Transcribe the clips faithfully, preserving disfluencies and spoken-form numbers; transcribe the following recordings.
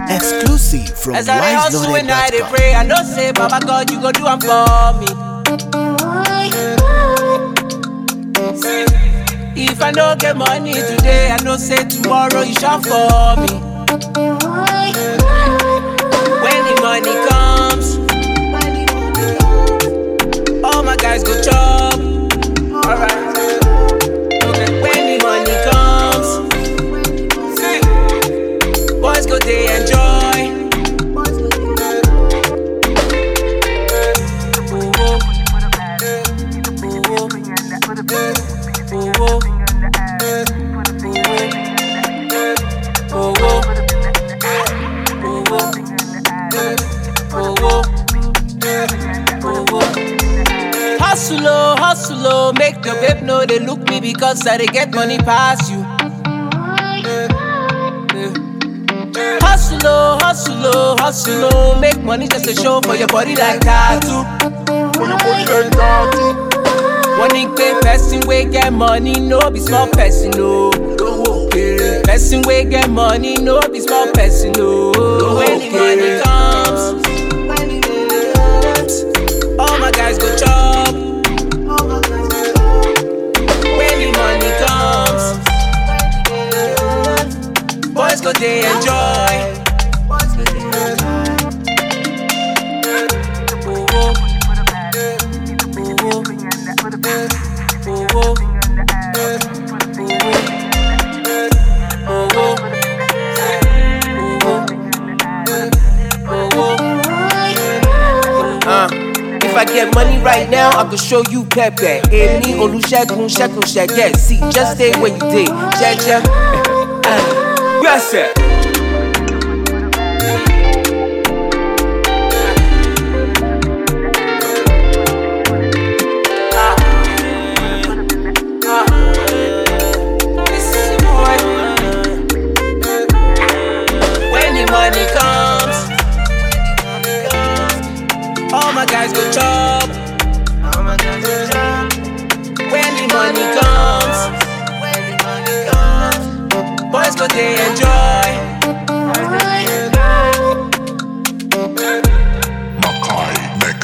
Exclusive from As I dey hustle when I dey wise loaded dot com. pray, I know say Baba God you go do am for me. If I no get money today, I know say tomorrow you shop for me. When the money comes, all my guys go chop. Alright. Okay. When the money comes, boys go dey enjoy. Hustle, oh, hustle, oh, make your babe know they look me because I dey get money past you. Hustle, oh, hustle, oh, hustle, oh, make money just to show for your body like tattoo. For your body like tattoo. One pay person we get money, no be small person, no. Person we get money, no be small person, no. When the money comes, all my guys go chop. When the money comes, boys go they enjoy. Uh, if I get money right now, I could show you Pepe. Amy, Olusegun, Shekun, Shege. See, just stay where you did. Jeje. Yes, sir. Money comes, all my guys go chop. When the money comes, boys go they enjoy. Makai Mix.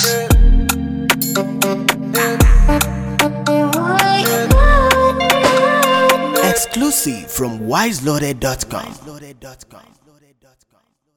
Exclusive from wise loaded dot com.